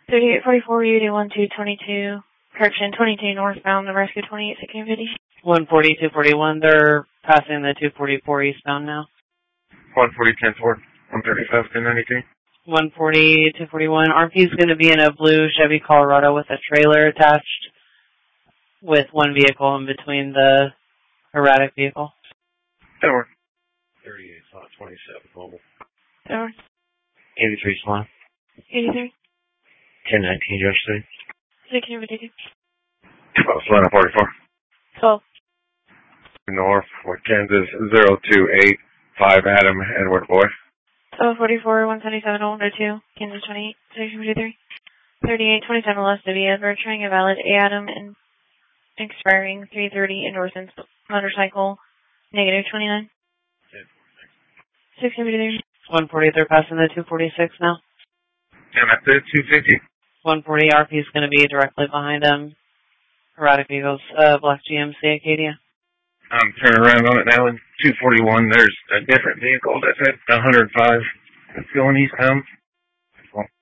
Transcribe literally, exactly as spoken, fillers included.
thirty-eight forty-four, U D one two twenty-two, correction, twenty-two northbound, Nebraska twenty-eight sixteen fifty. one forty, two forty-one, they're passing the two forty-four eastbound now. one forty, ten four, one thirty-five, ten ninety-three. one forty, two forty-one, R P's going to be in a blue Chevy Colorado with a trailer attached with one vehicle in between the erratic vehicle. ten four. thirty-eight, slot twenty-seven, mobile. ten four. eighty-three, slot. eighty-three. ten nineteen, Josh City. sixteen fifty-two. twelve, Solana forty-four. twelve. North, with Kansas, zero two eight five, Adam, Edward Boy. twelve forty-four, one seventy-seven, one oh two, Kansas twenty-eight, sixteen fifty-three. thirty-eight twenty-seven, West of Edward, trying a valid A Adam and expiring three thirty, endorsement motorcycle, negative twenty-nine. sixteen fifty-three. one forty, they're passing the two forty-six now. And that's it, two fifty. one forty, R P's going to be directly behind them. Erratic vehicles, uh, black G M C Acadia. I'm turning around on it now in two forty-one. There's a different vehicle that's at one hundred five. It's going eastbound.